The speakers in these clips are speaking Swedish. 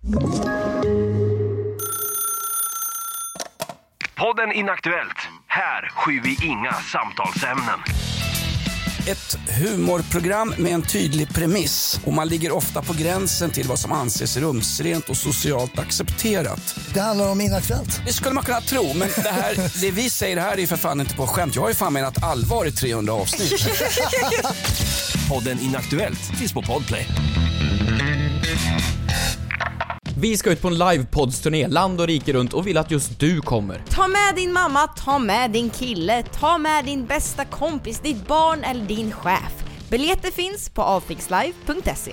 Podden Inaktuellt. Här skyr vi inga samtalsämnen. Ett humorprogram med en tydlig premiss. Och man ligger ofta på gränsen till vad som anses rumsrent och socialt accepterat. Det handlar om Inaktuellt. Det skulle man kunna tro, men det vi säger här är för fan inte på skämt. Jag har ju fan menat allvar i 300 avsnitt. Podden Inaktuellt finns på Podplay. Vi ska ut på en livepodsturné, land och rike runt, och vill att just du kommer. Ta med din mamma, ta med din kille, ta med din bästa kompis, ditt barn eller din chef. Biljetter finns på avfixlive.se.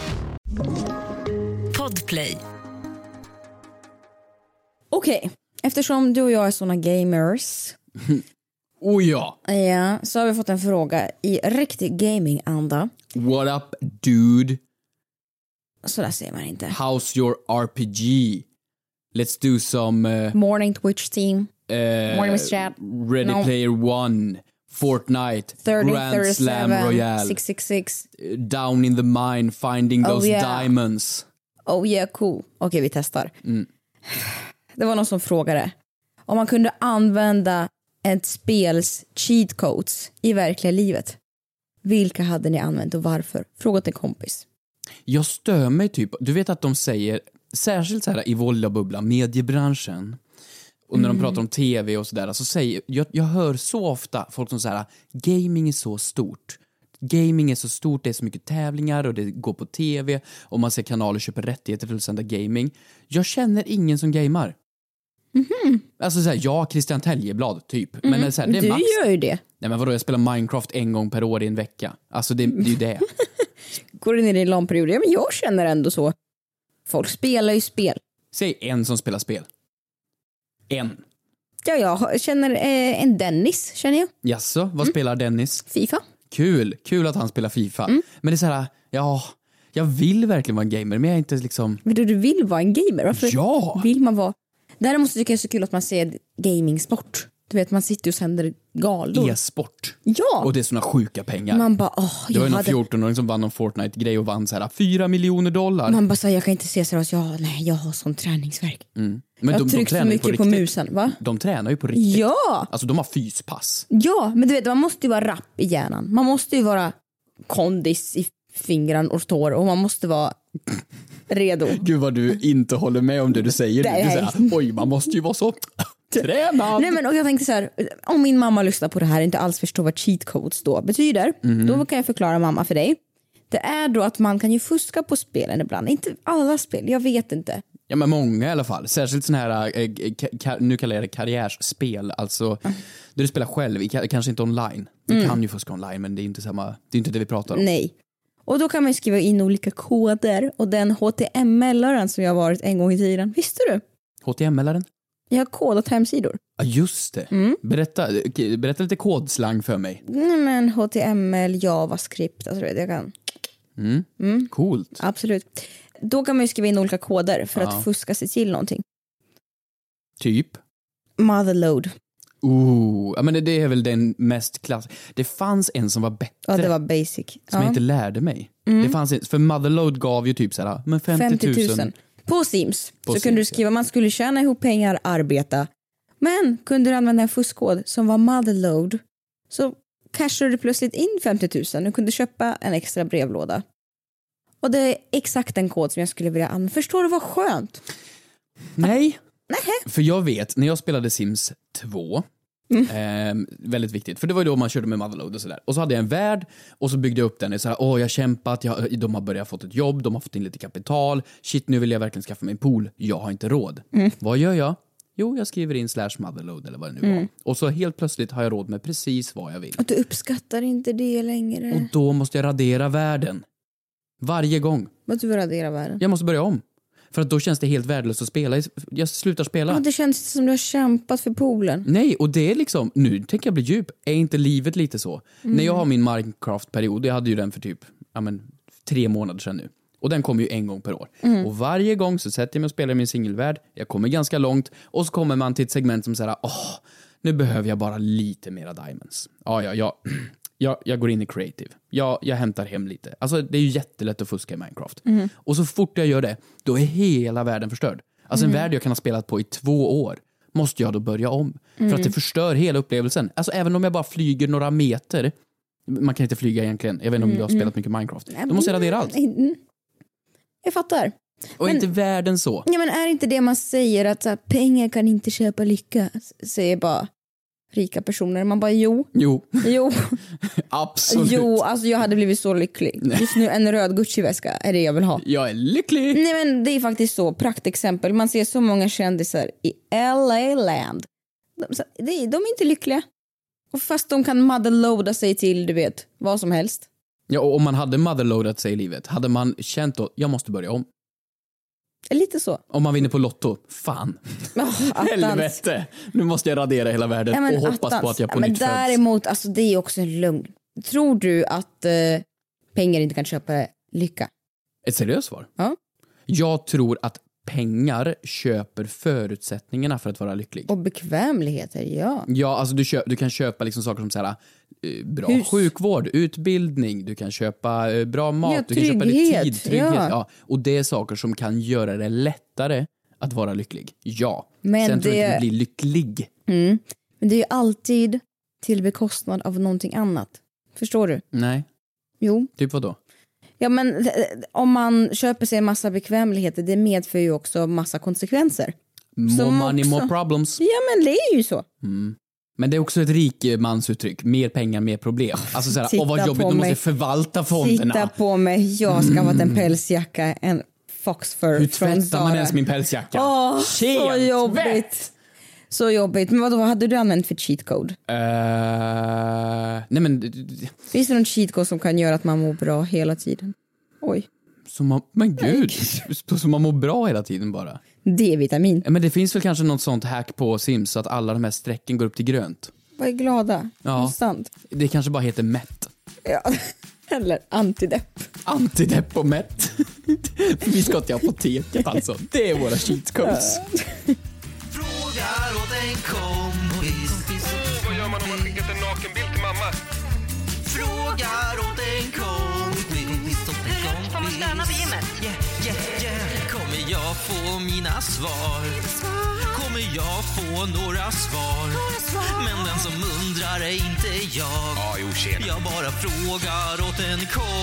Podplay. Okej, eftersom du och jag är såna gamers Oh ja. ja, så har vi fått en fråga i riktig gaming-anda. What up, dude? Så där säger man inte. How's your RPG? Let's do some... Morning Twitch team. Morning Miss Chat. Ready Player One. Fortnite. 30, Grand 37, Slam Royale. 666. Down in the mine, finding those diamonds. Oh yeah, cool. Okej, vi testar. Det var någon som frågade om man kunde använda ett spels cheat codes i verkliga livet. Vilka hade ni använt och varför? Fråga till en kompis. Jag stör mig typ. Du vet att de säger, särskilt så här i vålda bubbla, mediebranschen, och när de pratar om tv och sådär, så säger jag hör så ofta folk som säger gaming är så stort. Gaming är så stort, det är så mycket tävlingar och det går på tv och man ser kanaler köper rättigheter till att sända gaming. Jag känner ingen som gamar. Alltså såhär, ja, Christian Täljeblad typ. Men det är, så här, det är du max. gör ju det. Nej, men vadå, jag spelar Minecraft en gång per år i en vecka. Alltså det är ju det. Går du ner i en lång period? Ja, men jag känner ändå så. Folk spelar ju spel. Säg en som spelar spel. En. Ja, jag känner en Dennis, känner jag. Jaså, vad spelar Dennis? FIFA. Kul att han spelar FIFA. Men det är så här, ja, jag vill verkligen vara en gamer, men jag är inte liksom... Men du vill vara en gamer? Varför Ja! vill man vara? Däremot tycker jag det är så kul att man ser gaming-sport. Du vet, man sitter och sänder galor. E-sport. Ja! Och det är såna sjuka pengar. Man bara, det var ju någon 14-åring som vann någon Fortnite-grej och vann så här $4 miljoner. Man bara, så jag kan inte se så att jag har sån träningsverk. Men Jag de trycker så mycket på musen, va? De tränar ju på riktigt. Ja! Alltså de har fyspass. Ja, men du vet, man måste ju vara rapp i hjärnan. Man måste ju vara kondis i fingrar och tår och man måste vara redo. Gud vad du inte håller med om det du säger. Nej. Du säger, oj, man måste ju vara så tränad. Nej, men och jag tänkte så här, om min mamma lyssnar på det här och inte alls förstår vad cheat codes då betyder, då kan jag förklara mamma för dig. Det är då att man kan ju fuska på spelen ibland. Inte alla spel, jag vet inte. Ja, men många i alla fall. Särskilt sån här, nu kallar jag det karriärsspel. Alltså, där du spelar själv, kanske inte online. Du kan ju fuska online, men det är inte samma, det är inte det vi pratar om. Nej. Och då kan man skriva in olika koder. Och den HTML-aren som jag har varit en gång i tiden. Visste du? HTML-aren? Jag har kodat hemsidor. Ja, just det. Berätta lite kodslang för mig. Nej, men HTML, JavaScript, alltså jag kan. Coolt. Absolut. Då kan man ju skriva in olika koder för att fuska sig till någonting. Typ? Motherload. Ja, men det är väl den mest klassiska. Det fanns en som var bättre. Ja, det var basic. Som jag inte lärde mig. Det fanns en, för Motherload gav ju typ så här, men 50 000. På Sims så kunde du skriva, man skulle tjäna ihop pengar, arbeta. Men kunde du använda en fuskkod som var Motherload, så cashade du plötsligt in 50 000. Du kunde köpa en extra brevlåda. Och det är exakt den kod som jag skulle vilja använda. Förstår du vad skönt? Nej. För jag vet, när jag spelade Sims 2, väldigt viktigt, för det var ju då man körde med Motherload och sådär. Och så hade jag en värld och så byggde jag upp den. Jag jag har kämpat, de har börjat fått ett jobb, de har fått in lite kapital. Shit, nu vill jag verkligen skaffa mig en pool. Jag har inte råd. Vad gör jag? Jo, jag skriver in /Motherload eller vad det nu var. Och så helt plötsligt har jag råd med precis vad jag vill. Och du uppskattar inte det längre. Och då måste jag radera världen. Varje gång. Vad du radera världen? Jag måste börja om. För att då känns det helt värdelöst att spela. Jag slutar spela. Ja, det känns som du har kämpat för poolen. Nej, och det är liksom, nu tänker jag bli djup. Är inte livet lite så? När jag har min Minecraft-period, jag hade ju den för typ 3 månader sedan nu. Och den kommer ju en gång per år. Och varje gång så sätter jag mig och spelar i min singelvärld. Jag kommer ganska långt. Och så kommer man till ett segment som säger, nu behöver jag bara lite mera diamonds. jag går in i creative. Jag hämtar hem lite. Alltså det är ju jättelätt att fuska i Minecraft. Och så fort jag gör det, då är hela världen förstörd. Alltså en värld jag kan ha spelat på i 2 år måste jag då börja om. För att det förstör hela upplevelsen. Alltså även om jag bara flyger några meter. Man kan inte flyga egentligen. Jag vet inte om du har spelat mycket Minecraft. Då måste jag radera allt. Jag fattar. Och inte världen så. Ja, men är inte det man säger att så här, pengar kan inte köpa lycka? Säger bara rika personer. Man bara jo. Absolut. Jo, alltså jag hade blivit så lycklig. Just nu en röd Gucci-väska är det jag vill ha. Jag är lycklig. Nej, men det är faktiskt så. Praktexempel. Man ser så många kändisar i LA-land. De är inte lyckliga. Och fast de kan motherloada sig till, du vet, vad som helst. Ja, och om man hade motherloadat sig i livet, hade man känt då, jag måste börja om. Lite så. Om man vinner på Lotto, fan. Helvete. Nu måste jag radera hela världen och hoppas på att jag på nytt föds. Däremot, alltså det är också en lögn. Tror du att pengar inte kan köpa lycka? Ett seriöst svar? Ja. Jag tror att pengar köper förutsättningarna för att vara lycklig. Och bekvämligheter, ja. Ja, alltså du kan köpa liksom saker som så här, bra sjukvård, utbildning, du kan köpa bra mat, du kan köpa tid, trygghet. Ja. Och det är saker som kan göra det lättare att vara lycklig. Ja. Men sen tror jag inte du blir lycklig. Men det är ju alltid till bekostnad av någonting annat. Förstår du? Nej. Jo. Typ vad då? Ja, men om man köper sig en massa bekvämligheter, det medför ju också massa konsekvenser. More money, more problems. Ja, men det är ju så. Men det är också ett rikmansuttryck. Mer pengar, mer problem. Alltså såhär, vad jobbigt, du måste förvalta fonderna. Titta på mig, jag har skaffat en pälsjacka, en foxfur. Hur tvättar man ens min pälsjacka? Så jobbigt. Så jobbigt. Men vad hade du använt för cheat code? Nej men... Finns det någon cheat code som kan göra att man mår bra hela tiden? Oj. Men gud, så man mår bra hela tiden bara. D-vitamin. Men det finns väl kanske något sånt hack på Sims så att alla de här strecken går upp till grönt. Vad är glada. Ja. Sant. Det kanske bara heter mätt. Ja. Eller antidepp. Antidepp och mätt. Vi ska till apoteket alltså. Det är våra cheat codes. Frågar åt en kompis. Vad gör man om man skickat en nakenbild till mamma? Frågar åt en kompis. Får man stöna på gymmet? Yeah. Kommer jag få mina svar? Kommer jag få några svar? Men den som undrar är inte jag. Ja, jo, tjena. Jag bara frågar åt en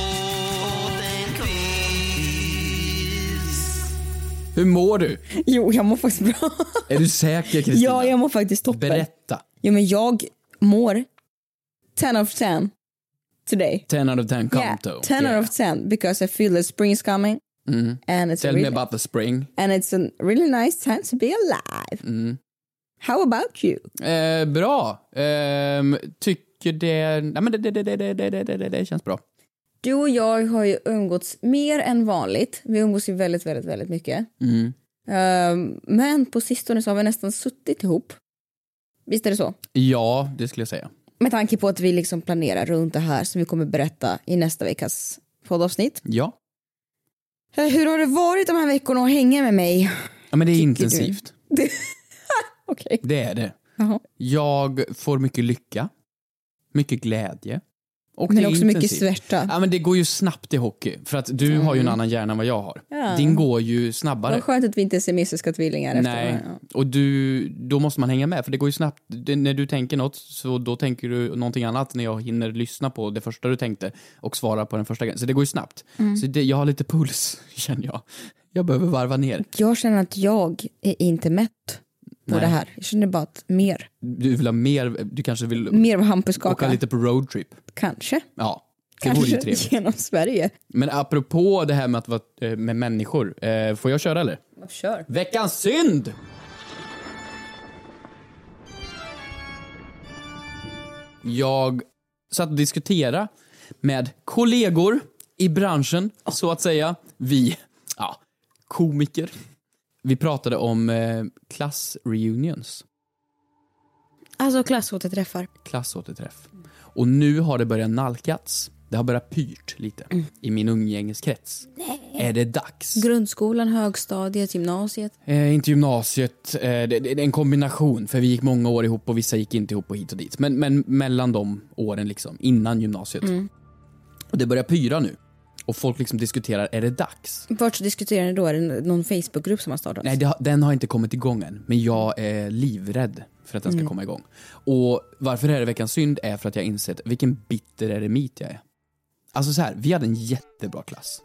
kompis. Hur mår du? Jo, jag mår faktiskt bra. Är du säker, Kristina? Ja, jag mår faktiskt toppen. Berätta. Jo, men jag mår 10 out of 10 today. 10 out of 10 konto. Yeah, 10 out of 10 because I feel the spring is coming. And it's Tell me about the spring. And it's a really nice time to be alive. How about you? Bra. Tycker det... Nej, men det känns bra. Du och jag har ju umgåtts mer än vanligt. Vi umgås ju väldigt, väldigt, väldigt mycket. Men på sistone så har vi nästan suttit ihop. Visst är det så? Ja, det skulle jag säga. Med tanke på att vi liksom planerar runt det här som vi kommer berätta i nästa veckas poddavsnitt. Ja. Hur har det varit de här veckorna att hänga med mig? Ja, men det är intensivt. Okej. Det är det. Jaha. Jag får mycket lycka. Mycket glädje. Och Men det är också intensivt. mycket svärta. Ja, men det går ju snabbt i hockey. För att du har ju en annan hjärna än vad jag har. Ja. Din går ju snabbare. Vad skönt att vi inte är siamesiska tvillingar efter. Nej, Ja. och då måste man hänga med. För det går ju snabbt. När du tänker något, så då tänker du någonting annat när jag hinner lyssna på det första du tänkte och svara på den första grejen. Så det går ju snabbt. Så jag har lite puls, känner jag. Jag behöver varva ner. Jag känner att jag är inte mätt på det här. Jag känner bara att mer. Du vill ha mer, du kanske vill Mer av hampuskaka. åka lite på roadtrip. Kanske. Ja, det vore ju trevligt. Genom Sverige. Men apropå det här med att vara med människor, får jag köra eller? Kör. Veckans synd! Jag satt och diskuterade med kollegor i branschen, så att säga. Vi, komiker. Vi pratade om klassreunions. Alltså klassåterträffar. Klassåterträff. Och nu har det börjat nalkats. Det har börjat pyrt lite i min umgängeskrets. Är det dags? Grundskolan, högstadiet, gymnasiet? Inte gymnasiet. Det är en kombination. För vi gick många år ihop och vissa gick inte ihop och hit och dit. Men mellan de åren liksom, innan gymnasiet. Och det börjar pyra nu. Och folk liksom diskuterar, är det dags? Vart diskuterar ni då? Är det någon Facebookgrupp som har startat? Nej, den har inte kommit igång än. Men jag är livrädd för att den ska komma igång. Och varför det här är veckans synd är för att jag insett vilken bitter eremit jag är. Alltså så här, vi hade en jättebra klass.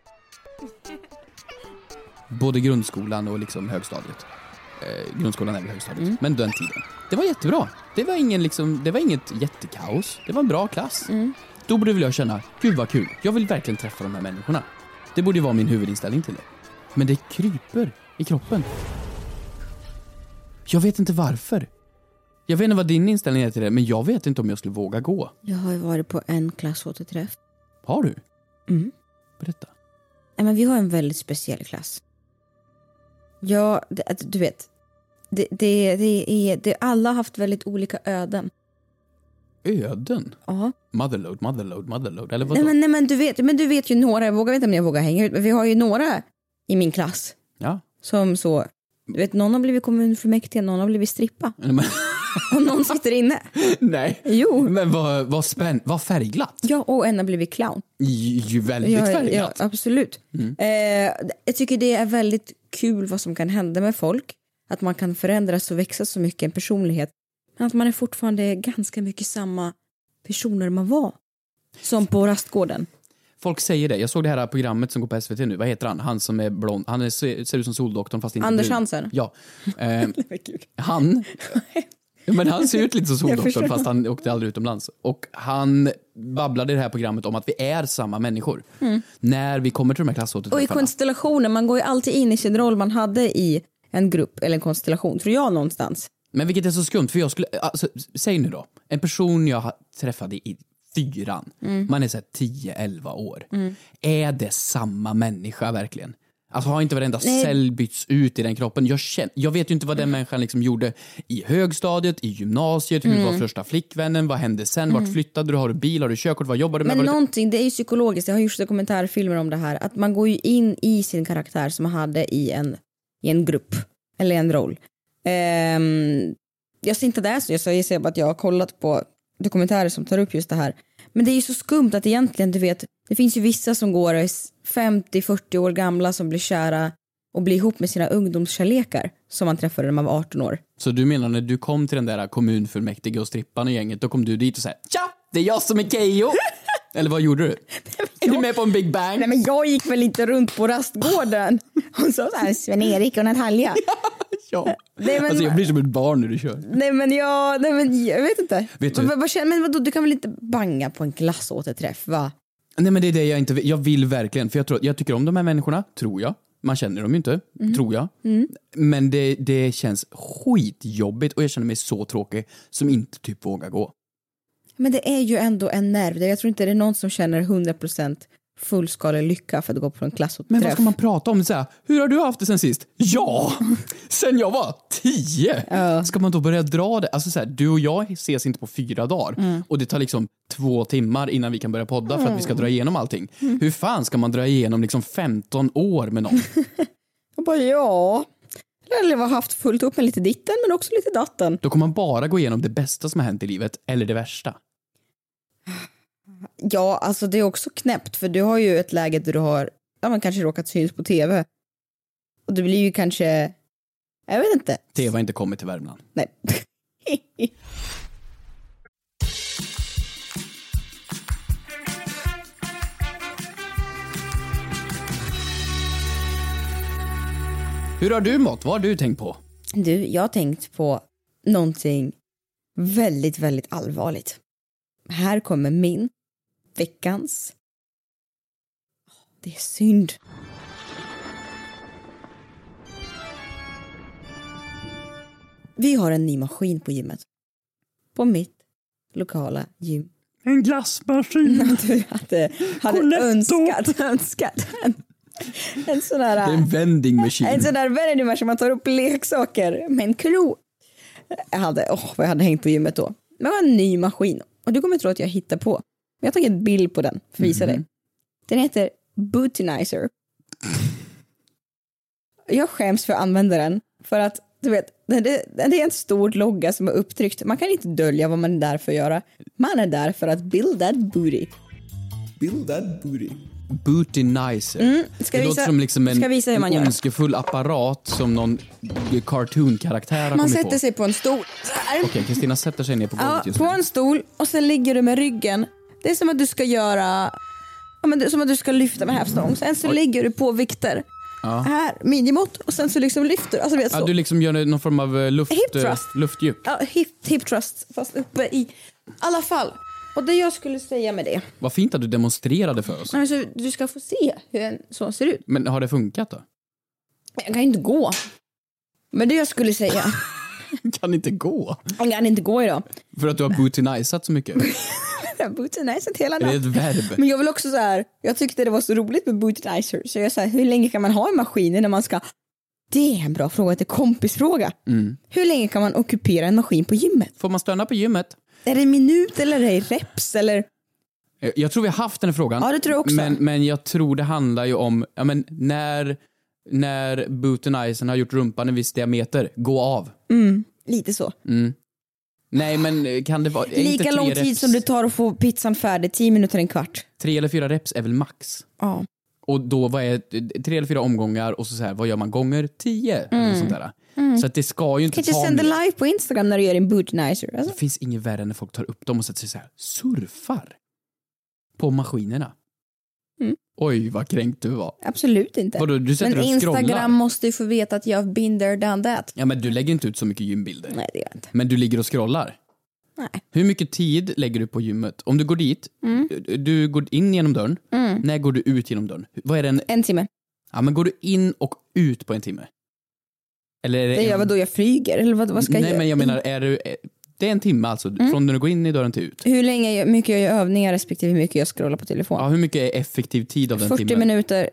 Både grundskolan och liksom högstadiet. Grundskolan är väl högstadiet. Men den tiden. Det var jättebra. Det var inget jättekaos. Det var en bra klass. Då borde jag känna, gud vad kul. Jag vill verkligen träffa de här människorna. Det borde vara min huvudinställning till det. Men det kryper i kroppen. Jag vet inte varför. Jag vet inte vad din inställning är till det, men jag vet inte om jag skulle våga gå. Jag har ju varit på en klassåterträff. Har du? Berätta. Nej, men vi har en väldigt speciell klass. Ja, du vet. Alla har haft väldigt olika öden. Öden? Ja. Motherload. Eller vadå? Nej, men du vet ju några. Jag vet inte om jag vågar hänga ut. Men vi har ju några i min klass. Ja. Som så. Du vet, någon har blivit kommunfullmäktige, någon har blivit strippa. Och någon sitter inne. Nej. Jo. Men vad färgglatt. Ja, och en har blivit clown. Ju väldigt färgglatt. Ja, absolut. Jag tycker det är väldigt kul vad som kan hända med folk. Att man kan förändras och växa så mycket en personlighet. Men att man är fortfarande ganska mycket samma personer man var. Som på rastgården. Folk säger det. Jag såg det här programmet som går på SVT nu. Vad heter han? Han som är blond. Han ser ut som Soldoktorn fast inte Anders brun. Hansen. Ja. Men han ser ut lite som Soldoktorn fast han åkte aldrig utomlands. Och han babblade i det här programmet om att vi är samma människor. När vi kommer till de här klassåterträffarna. Och i konstellationer. Man går ju alltid in i sin roll man hade i en grupp eller en konstellation. Tror jag någonstans. Men vilket är så skumt. För jag skulle, alltså, säg nu då. En person jag träffade i 4. Man är så här 10-11 år. Är det samma människa verkligen? Alltså har inte varenda cell bytts ut i den kroppen. Jag vet ju inte vad den människan liksom gjorde i högstadiet, i gymnasiet. Hur var första flickvännen? Vad hände sen? Vart flyttade du? Har du bil? Har du körkort? Vad jobbar du med? Men någonting, det är ju psykologiskt. Jag har gjort dokumentärfilmer om det här. Att man går ju in i sin karaktär som man hade i en grupp. Eller en roll. Jag ser inte det så. Jag säger bara att jag har kollat på dokumentärer som tar upp just det här. Men det är ju så skumt att egentligen, du vet, det finns ju vissa som går 50-40 år gamla som blir kära och blir ihop med sina ungdomskärlekar som man träffade när man var 18 år. Så du menar när du kom till den där kommunfullmäktige och strippan och gänget, då kom du dit och sa: tja, det är jag som är Keyyo. Eller vad gjorde du? Är du med på en Big Bang? Nej, men jag gick väl inte runt på rastgården. Hon sa så här, Sven-Erik och Natalia. Ja. Nej, men, alltså jag blir som ett barn när du kör. Nej men jag vet inte. Vet du? Men vadå, du kan väl inte banga på en klassåterträff, va? Nej, men det är det jag inte vill. Jag vill verkligen, för jag tycker om de här människorna, tror jag. Man känner dem ju inte, tror jag. Men det känns skitjobbigt och jag känner mig så tråkig som inte typ vågar gå. Men det är ju ändå en nerv. Jag tror inte det är någon som känner 100% fullskalig lycka för att gå på en klassåterträff. Men vad ska man prata om? Så här, hur har du haft det sen sist? Ja, sen jag var 10. Ska man då börja dra det? Alltså så här, du och jag ses inte på 4 dagar. Och det tar liksom 2 timmar innan vi kan börja podda för att vi ska dra igenom allting. Hur fan ska man dra igenom liksom 15 år med någon? Jag bara, eller har haft fullt upp med lite ditten men också lite datten. Då kommer man bara gå igenom det bästa som har hänt i livet eller det värsta. Ja, alltså det är också knäppt för du har ju ett läge där du har man kanske råkat syns på tv. Och det blir ju kanske, jag vet inte. TV har inte kommit till Värmland. Nej. Hur har du mått? Vad har du tänkt på? Du, jag har tänkt på någonting väldigt, väldigt allvarligt. Här kommer min veckans. Det är synd. Vi har en ny maskin på gymmet. På mitt lokala gym. En glassmaskin. Du hade önskat en sån där. Det är en vending machine. En sån där vending machine man tar upp leksaker med en klo. Jag hade hängt på gymmet då. Men det var en ny maskin. Och du kommer tro att jag hittar på. Jag har tagit en bild på den för att visa dig. Den heter Bootinizer. Jag skäms för att använda den. För att, du vet, det är en stor logga som är upptryckt. Man kan inte dölja vad man är där för att göra. Man är där för att build that booty. Build that booty. Bootynizer. Det låter som liksom en ondskefull apparat som någon cartoon-karaktär har kommit på. Man sätter sig på en stol. Okej, Kristina sätter sig ner på golvet just nu. På en stol och sen ligger du med ryggen. Det är som att du ska göra... som att du ska lyfta med hävstång. Sen så ligger du på vikter. Ja. Här, minimått. Och sen så liksom lyfter alltså, vet, så. Du liksom gör någon form av luftdjup. Ja, hip thrust. Fast uppe i alla fall. Och det jag skulle säga med det. Vad fint att du demonstrerade för oss. Alltså, du ska få se hur en sån ser ut. Men har det funkat då? Jag kan inte gå. Men det jag skulle säga. Kan inte gå? Jag kan inte gå idag. För att du har bootynizat så mycket? Jag har bootynizat hela natten. Det är ett verb. Men jag vill också så här. Jag tyckte det var så roligt med bootynizer. Så jag sa, hur länge kan man ha en maskin när man ska... Det är en bra fråga, det är kompisfråga. Hur länge kan man ockupera en maskin på gymmet? Får man stöna på gymmet? Är det minut eller är det reps eller? Jag tror vi har haft den här frågan. Ja, det tror jag också. Men jag tror det handlar ju om när bootynizern har gjort rumpan en viss diameter, gå av. Lite så. Nej, men kan det vara... Lika lång tid som det tar att få pizzan färdig, 10 minuter, en kvart. 3 eller 4 reps är väl max? Ja. Och då, vad är 3 eller 4 omgångar och så här, vad gör man gånger 10? Eller sånt där. Så att det ska ju inte ta mer. Kan du sända live på Instagram när du gör en bootnizer? Alltså? Det finns inget värre när folk tar upp dem och sätter sig så här, surfar på maskinerna. Oj, vad kränkt du var. Absolut inte. Vadå, du sätter men och Instagram scrollar. Måste ju få veta att jag har been there, done that. Ja, men du lägger inte ut så mycket gymbilder. Nej, det gör jag inte. Men du ligger och scrollar. Nej. Hur mycket tid lägger du på gymmet? Om du går dit, du går in genom dörren. När går du ut genom dörren? Vad är det en timme. Ja, men går du in och ut på en timme? Eller är det gör vad då jag flyger? Eller vad ska jag göra? Nej, men jag menar, det är en timme alltså, från när du går in i dörren till ut. Hur mycket jag gör övningar respektive hur mycket jag scrollar på telefon? Ja, hur mycket är effektiv tid av den 40 timmen? minuter,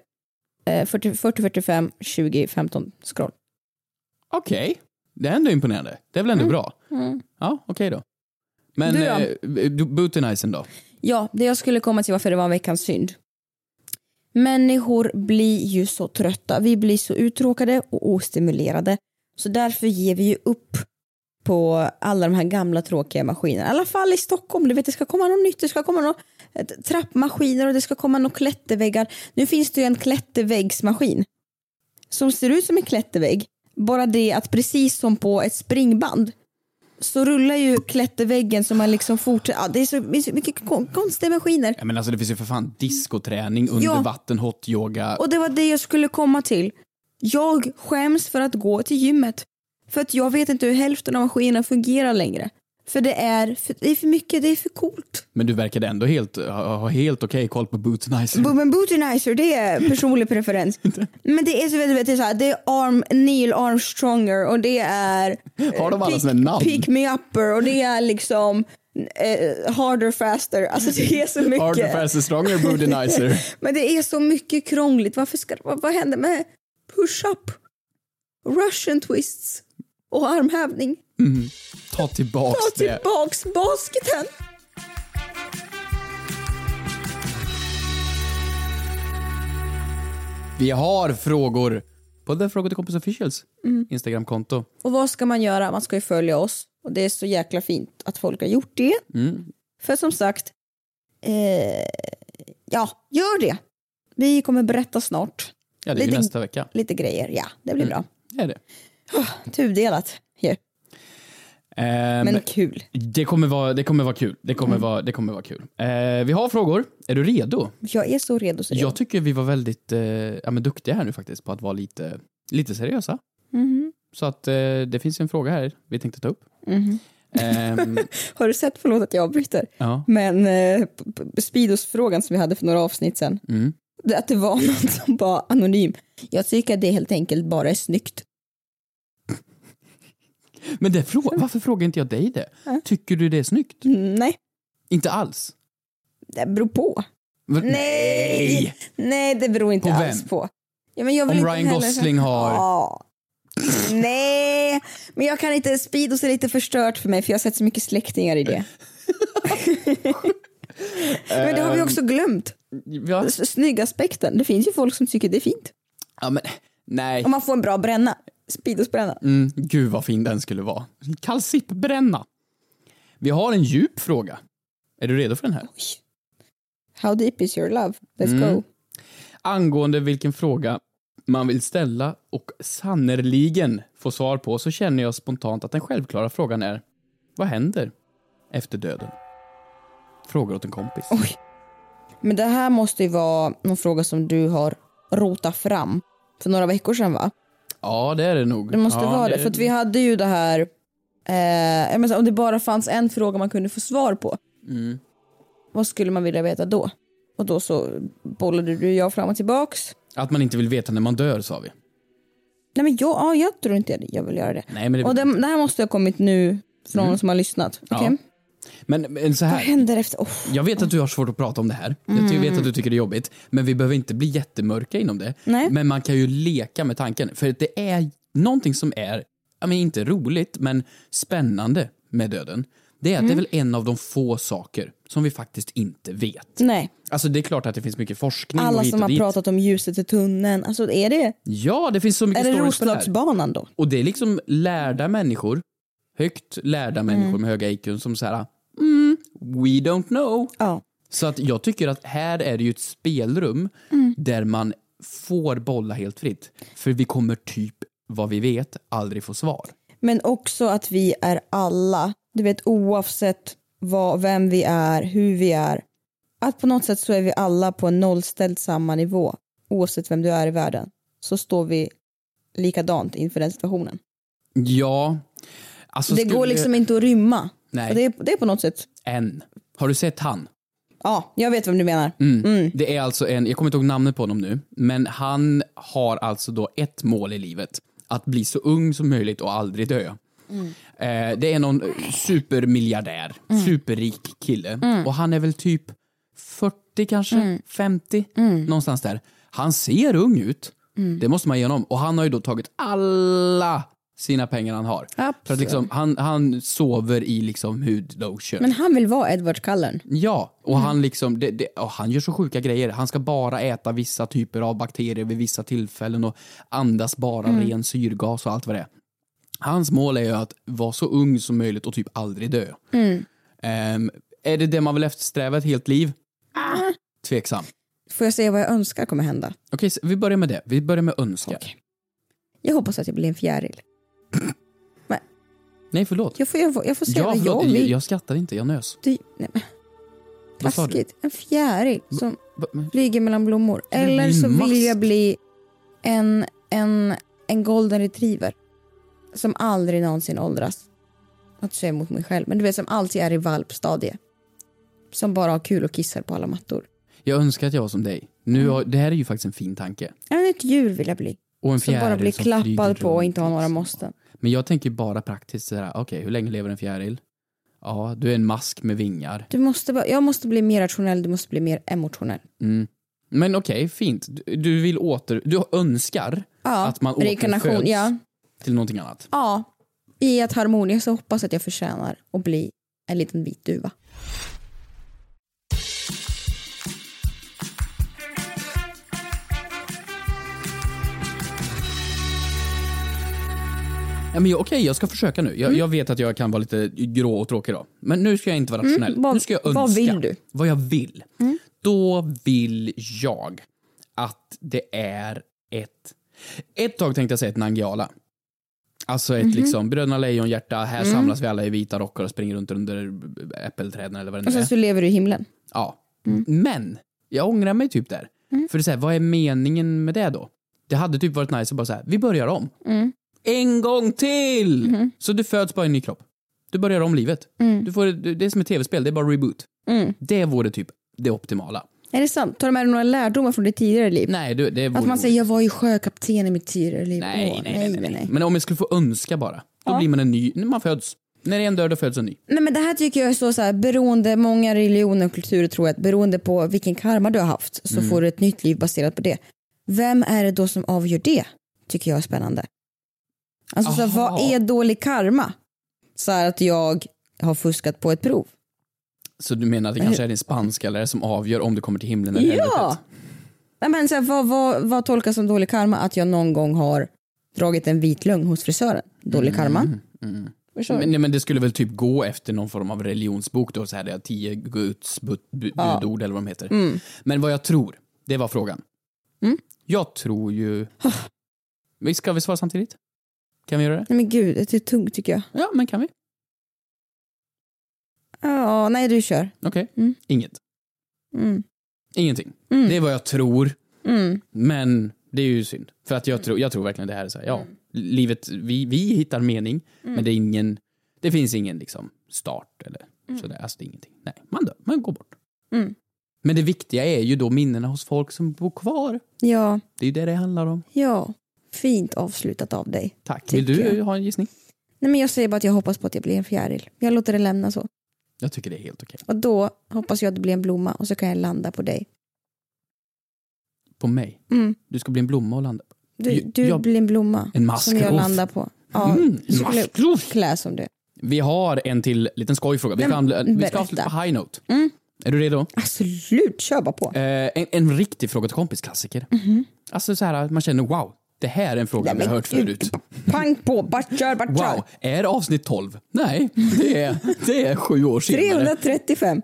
40-45, 20-15 scroll. Okej, det är ändå imponerande. Det är väl ändå bra? Ja, okej då. Men bootynizern då? Ja, det jag skulle komma till varför det var en veckans synd. Människor blir ju så trötta. Vi blir så uttråkade och ostimulerade. Så därför ger vi ju upp på alla de här gamla tråkiga maskinerna. I alla fall i Stockholm. Du vet, det ska komma något nytt. Det ska komma något trappmaskiner och det ska komma något klätterväggar. Nu finns det ju en klätterväggsmaskin som ser ut som en klättervägg. Bara det att precis som på ett springband så rullar ju klätterväggen som man liksom fortsätter. Ja, det är så mycket konstiga maskiner. Ja, men alltså det finns ju för fan diskoträning, under vatten, hot yoga. Och det var det jag skulle komma till. Jag skäms för att gå till gymmet. För att jag vet inte hur hälften av maskinerna fungerar längre. För det är för mycket, det är för coolt. Men du verkade ändå ha helt okej koll på bootnizer. Men bootnizer, det är personlig preferens. Men det är så, vet du, så här, det är Neil Armstronger och det är har de alla såna namn? Pick Me Upper och det är liksom harder, faster. Alltså det är så mycket. Harder, faster, stronger, bootnizer. Men det är så mycket krångligt. Vad händer med push-up, Russian twists och armhävning? Ta tillbaks basketen. Vi har frågor på The Frågor till Kompis Officials Instagram-konto. Och vad ska man göra? Man ska ju följa oss. Och det är så jäkla fint att folk har gjort det. För som sagt, gör det. Vi kommer berätta snart. Ja, det är nästa vecka. Lite grejer, ja. Det blir bra. Det är det. Tudelat. Yeah. Men kul. Det kommer vara kul. Det kommer vara kul. Vi har frågor. Är du redo? Jag är så redo. Jag tycker vi var väldigt duktiga här nu faktiskt på att vara lite seriösa. Så att det finns en fråga här vi tänkte ta upp. Har du sett, förlåt att jag avbryter, men Speedos-frågan som vi hade för några avsnitt sedan, att det var någon som var anonym. Jag tycker att det helt enkelt bara är snyggt. Men varför frågar inte jag dig det? Tycker du det är snyggt? Nej. Inte alls? Det beror på. Nej, det beror inte alls på. Ja, men jag vill om Ryan Gosling har... Nej, men jag kan inte. Speedos är lite förstört för mig för jag har sett så mycket släktingar i det. Men det har vi också glömt. Ja. Snyggaspekten. Det finns ju folk som tycker det är fint. Ja, men nej. Om man får en bra bränna. Speedosbränna. Gud vad fin den skulle vara. Kalsippbränna. Vi har en djup fråga. Är du redo för den här? How deep is your love? Let's go. Angående vilken fråga man vill ställa och sannerligen få svar på, så känner jag spontant att den självklara frågan är: vad händer efter döden? Frågar åt en kompis. Oj. Men det här måste ju vara någon fråga som du har rotat fram för några veckor sedan, va? Ja, det är det nog. Det måste vara det. För att vi hade ju det här om det bara fanns en fråga man kunde få svar på. Vad skulle man vilja veta då? Och då så bollade du och jag fram och tillbaks. Att man inte vill veta när man dör, sa vi. Nej, men jag tror inte jag vill göra det. Nej, men och det här måste ha kommit nu från någon som har lyssnat. Okay? Ja. Men så här. Vad händer efter? Jag vet att du har svårt att prata om det här. Jag vet att du tycker det är jobbigt. Men vi behöver inte bli jättemörka inom det. Nej. Men man kan ju leka med tanken. För det är någonting som är, inte roligt, men spännande med döden. Det är att det är väl en av de få saker som vi faktiskt inte vet. Nej. Alltså det är klart att det finns mycket forskning. Alla och hit och som har dit. pratat om ljuset i tunneln. Alltså är det? Ja, det finns så mycket stories på det här. Är det Roslagsbanan då? Och det är liksom lärda människor. Högt lärda människor med höga IQ som så här, we don't know. Ja. Så att jag tycker att här är det ju ett spelrum där man får bolla helt fritt. För vi kommer typ, vad vi vet, aldrig få svar. Men också att vi är alla, du vet, oavsett vem vi är, hur vi är. Att på något sätt så är vi alla på en nollställd samma nivå. Oavsett vem du är i världen. Så står vi likadant inför den situationen. Ja. Alltså det går liksom inte att rymma. Nej. Och det är på något sätt. Har du sett han? Ja, jag vet vem du menar. Det är alltså jag kommer inte ihåg namnet på honom nu. Men han har alltså då ett mål i livet. Att bli så ung som möjligt och aldrig dö. Det är någon supermiljardär. Superrik kille. Och han är väl typ 40 kanske, 50. Någonstans där. Han ser ung ut. Det måste man ge honom. Och han har ju då tagit alla sina pengar han har. Absolut. För att liksom, han sover i liksom hudlotion. Men han vill vara Edward Cullen. Ja, och han liksom han gör så sjuka grejer. Han ska bara äta vissa typer av bakterier vid vissa tillfällen och andas bara ren syrgas och allt vad det är. Hans mål är ju att vara så ung som möjligt och typ aldrig dö. Är det man vill eftersträva ett helt liv? Tveksam. Får jag säga vad jag önskar kommer hända? Okej, vi börjar med det. Vi börjar med önska. Okay. Jag hoppas att jag blir en fjäril. Nej, förlåt. Jag får säga vad jag vill. Jag skrattar inte, jag nös. Taskigt. En fjäril som flyger mellan blommor. Eller så vill jag bli en golden retriever. Som aldrig någonsin åldras. Att säga mot mig själv. Men du vet, som alltid är i valpstadie. Som bara har kul och kissar på alla mattor. Jag önskar att jag var som dig. Det här är ju faktiskt en fin tanke. Ett djur vill jag bli. Och en som bara blir klappad på och inte har några måsten. Men jag tänker bara praktiskt sådär. Okej, hur länge lever en fjäril? Ja, du är en mask med vingar. Jag måste bli mer rationell. Du måste bli mer emotionell. Men okej, fint. Du önskar att man återföds till någonting annat. Ja, i att harmonia så hoppas att jag förtjänar att bli en liten vit duva. Ja, men okej, jag ska försöka nu. Jag vet att jag kan vara lite grå och tråkig då. Men nu ska jag inte vara rationell. Nu ska jag önska. Vad vill du? Vad jag vill. Då vill jag att det är ett tag tänkte jag säga ett Nangijala. Alltså ett liksom Bröderna Lejonhjärta. Här samlas vi alla i vita rockar och springer runt under äppelträden eller vad det nu är. Och sen så lever du i himlen. Ja. Men jag ångrar mig typ där. För det är så här, vad är meningen med det då? Det hade typ varit nice att bara säga, vi börjar om. En gång till! Så du föds bara i en ny kropp. Du börjar om livet. Du får, det är som ett tv-spel, det är bara reboot. Det vore typ det optimala. Är det sant? Tar du med dig några lärdomar från ditt tidigare liv? Nej, det vore... Att man säger, jag var ju sjökapten i mitt tidigare liv. Nej. Men om jag skulle få önska bara, då blir man en ny, när man föds. När det är en dör, då föds en ny. Nej, men det här tycker jag är så här, beroende, många religioner och kulturer tror att beroende på vilken karma du har haft så får du ett nytt liv baserat på det. Vem är det då som avgör det? Tycker jag är spännande. Alltså så, vad är dålig karma? Så här att jag har fuskat på ett prov. Så du menar att det kanske är din spanska eller som avgör om du kommer till himlen eller helvetet? Ja! Men så här, vad tolkas som dålig karma? Att jag någon gång har dragit en vit lögn hos frisören. Dålig karma. Men det skulle väl typ gå efter någon form av religionsbok då, så här, det är 10 Guds budord eller vad de heter. Men vad jag tror, det var frågan. Jag tror ju... Ska vi svara samtidigt? Kan vi göra det? Nej men gud, det är tungt tycker jag. Ja, men kan vi? Ja, nej du kör. Okej, inget. Ingenting. Mm. Det är vad jag tror. Men det är ju synd. För att jag tror verkligen det här är så här, ja, livet, vi hittar mening, men det finns ingen liksom start eller sådär, alltså det är ingenting. Nej, man dör, man går bort. Men det viktiga är ju då minnena hos folk som bor kvar. Ja. Det är ju det handlar om. Ja, fint avslutat av dig. Tack. Vill du ha en gissning? Nej men jag säger bara att jag hoppas på att jag blir en fjäril. Jag låter det lämna så. Jag tycker det är helt okej. Och då hoppas jag att det blir en blomma och så kan jag landa på dig. På mig? Du ska bli en blomma och landa på. Du blir en blomma en maskrov. som jag landar på. Ja, maskrov. Klä som det. Vi har en till liten skojfråga. Vi ska avsluta på high note. Är du redo? Absolut, kör bara på. En riktig fråga till kompis-klassiker. Alltså så här, man känner wow, det här är en fråga vi har hört förut. Pang på, bara kör. Wow, är det avsnitt 12? Nej, det är 7 år senare. 335.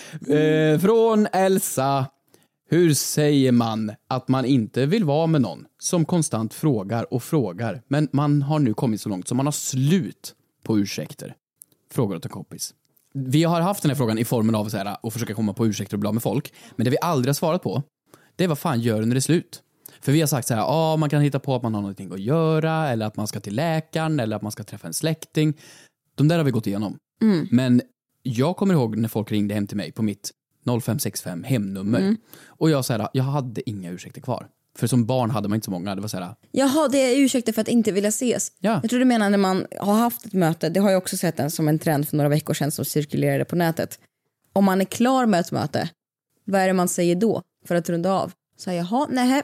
Från Elsa. Hur säger man att man inte vill vara med någon som konstant frågar, men man har nu kommit så långt så man har slut på ursäkter? Frågar åt en kompis. Vi har haft den här frågan i formen av så här, att försöka komma på ursäkter och bli med folk, men det vi aldrig har svarat på, det är vad fan gör när det är slut? För vi har sagt så här, man kan hitta på att man har någonting att göra, eller att man ska till läkaren, eller att man ska träffa en släkting. De där har vi gått igenom. Men jag kommer ihåg när folk ringde hem till mig på mitt 0565 hemnummer. Och jag sa jag hade inga ursäkter kvar. För som barn hade man inte så många. Det var så här. Jaha, det är ursäkter för att inte vilja ses. Ja. Jag tror du menar när man har haft ett möte. Det har jag också sett som en trend för några veckor sedan som cirkulerade på nätet. Om man är klar med ett möte, vad är det man säger då för att runda av? Så jaha, nej.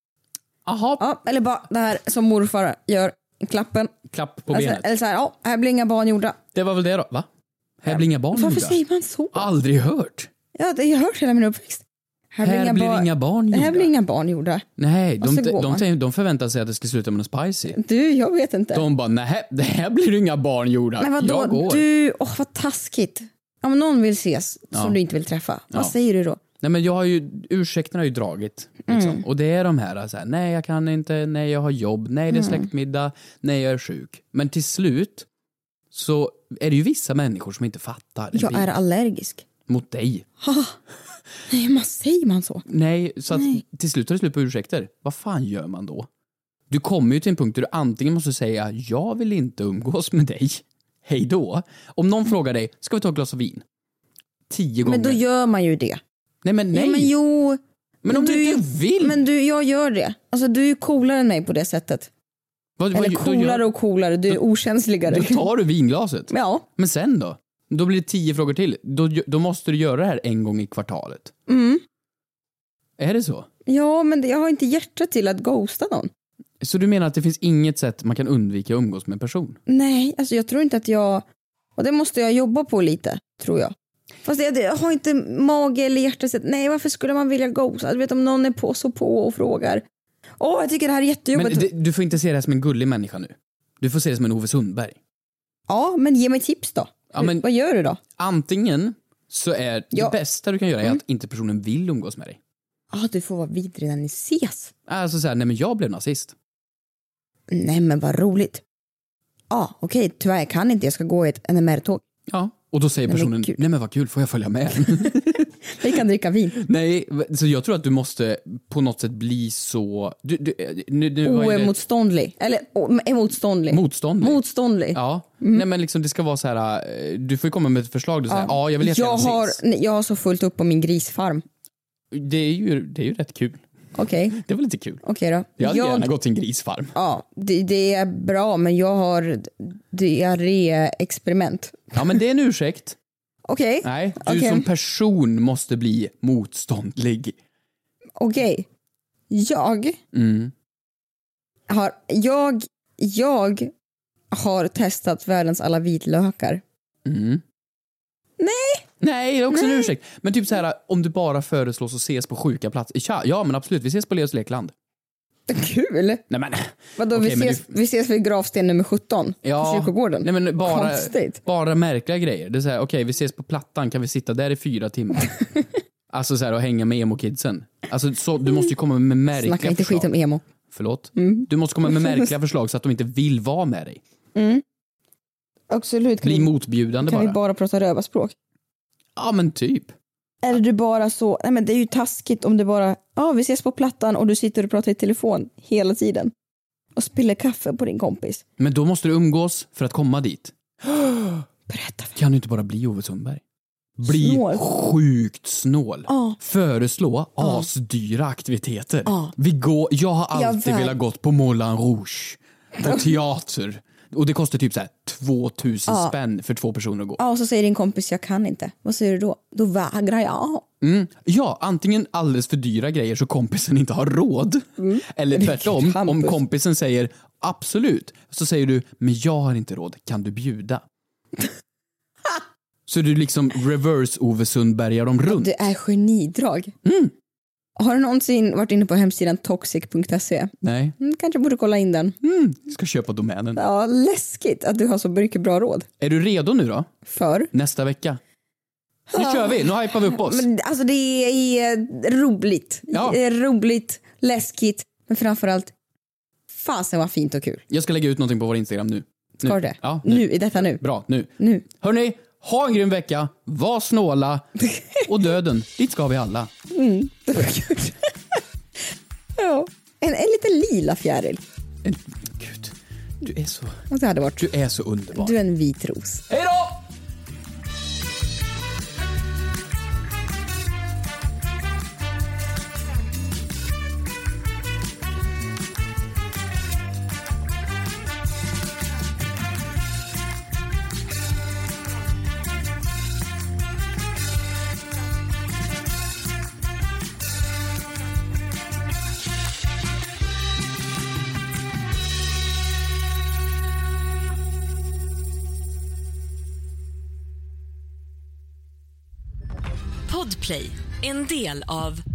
Aha. Ja, eller bara det här som morfar gör, klappen. Klapp på benet. Eller så här, här blir inga barn gjorda. Det var väl det då, va? Här blir inga barn gjorda. Varför säger man så? Aldrig hört. Ja, det har jag hört hela min uppväxt. Här blir inga barn gjorda. Här blir inga barn gjorda. Nej, de förväntar sig att det ska sluta med något spicy. Du, jag vet inte. De bara, nej, det här blir inga barn gjorda. Men vadå? Jag går. Du, vad taskigt. Om någon vill ses som du inte vill träffa, vad säger du då? Nej, men ursäkterna har ju dragit. Liksom. Och det är de här, så här, nej jag kan inte, nej jag har jobb, nej det är släktmiddag, nej jag är sjuk. Men till slut så är det ju vissa människor som inte fattar. Jag är allergisk. Mot dig. Nej, säger man så? Nej, så att till slut är det slut på ursäkter. Vad fan gör man då? Du kommer ju till en punkt där du antingen måste säga jag vill inte umgås med dig. Hej då. Om någon frågar dig, ska vi ta ett glas av vin? 10 gånger. Men då gör man ju det. Nej, men nej. Ja, men jo. Men om du inte vill. Men jag gör det. Alltså du är ju coolare än mig på det sättet. Eller coolare och coolare. Du är okänsligare. Då tar du vinglaset. Ja. Men sen då? Då blir det 10 frågor till. Då måste du göra det här en gång i kvartalet. Är det så? Ja, men jag har inte hjärta till att ghosta någon. Så du menar att det finns inget sätt man kan undvika att umgås med en person? Nej, alltså jag tror inte att jag... Och det måste jag jobba på lite, tror jag. Fast jag har inte mage eller hjärta. Nej, varför skulle man vilja ghosta? Du vet om någon är på och frågar. Jag tycker det här är jättejobbigt. Men du får inte se det här som en gullig människa nu. Du får se det som en Ove Sundberg. Ja, men ge mig tips då. Ja, men vad gör du då? Antingen så är det bästa du kan göra är att inte personen vill umgås med dig. Du får vara vidrig när ni ses. Alltså såhär, nej men jag blev nazist. Nej men vad roligt. Okej, tyvärr kan inte, jag ska gå i ett NMR-tåg. Ja, och då säger personen, nej men vad kul, får jag följa med? Vi kan dricka vin. Nej, så jag tror att du måste på något sätt bli så... Oemotståndlig. Eller emotståndlig. Motståndlig. Ja, nej men liksom det ska vara så här. Du får ju komma med ett förslag. Du säger, jag vill jag har så fullt upp på min grisfarm. Det är ju rätt kul. Okej. Det var lite kul. Okej då. Jag hade gärna gått till en grisfarm. Ja, det är bra, men jag har diarré-experiment. Ja, men det är en ursäkt. Okej. Nej, du som person måste bli motståndlig. Okej. Jag har testat världens alla vitlökar. Nej, det är också en ursäkt. Men typ så här, om du bara föreslås att ses på sjuka platser. Ja, men absolut, vi ses på Leos Lekland. Kul. Nej, men vadå, okay, vi ses vid gravsten nummer 17 på kyrkogården. Nej, men bara märkliga grejer. Det är så här, okej, vi ses på Plattan, kan vi sitta där i 4 timmar? Alltså så här, och hänga med emo-kidsen. Alltså så, du måste ju komma med märkliga Snacka inte förslag. Skit om emo. Förlåt. Du måste komma med märkliga förslag så att de inte vill vara med dig. Absolut. Bli motbjudande kan bara. Kan vi bara prata rövarspråk? Ja, men typ. Eller du bara så, nej men det är ju taskigt om du bara, vi ses på Plattan och du sitter och pratar i telefon hela tiden. Och spiller kaffe på din kompis. Men då måste du umgås för att komma dit. Berätta. Kan du inte bara bli Ove Sundberg? Bli snål. Sjukt snål. Föreslå asdyra aktiviteter. Jag har alltid velat gått på Moulin Rouge. På teater. Och det kostar typ så här 2000 spänn för 2 personer att gå. Ja, och så säger din kompis, jag kan inte. Vad säger du då? Då vägrar jag. Ja, antingen alldeles för dyra grejer så kompisen inte har råd. Eller tvärtom, om kompisen säger absolut, så säger du, men jag har inte råd, kan du bjuda? Så du liksom reverse Ove Sundbergar dem runt. Det är genidrag. Har du någonsin varit inne på hemsidan toxic.se? Nej. Kanske borde kolla in den. Jag ska köpa domänen. Ja, läskigt att du har så mycket bra råd. Är du redo nu då? För? Nästa vecka. Nu kör vi, nu hypar vi upp oss. Men, alltså det är roligt. Ja. Det är roligt, läskigt, men framförallt fasen var fint och kul. Jag ska lägga ut någonting på vår Instagram nu. Ska du det? Ja, nu, i detta nu. Bra, nu. Hörrni, ha en grym vecka, var snåla och döden, dit ska vi alla. Det var kul. Ja, en liten lila fjäril. Gud, du är så... Och det hade varit. Du är så underbar. Du är en vit ros. Hej då! Podplay, en del av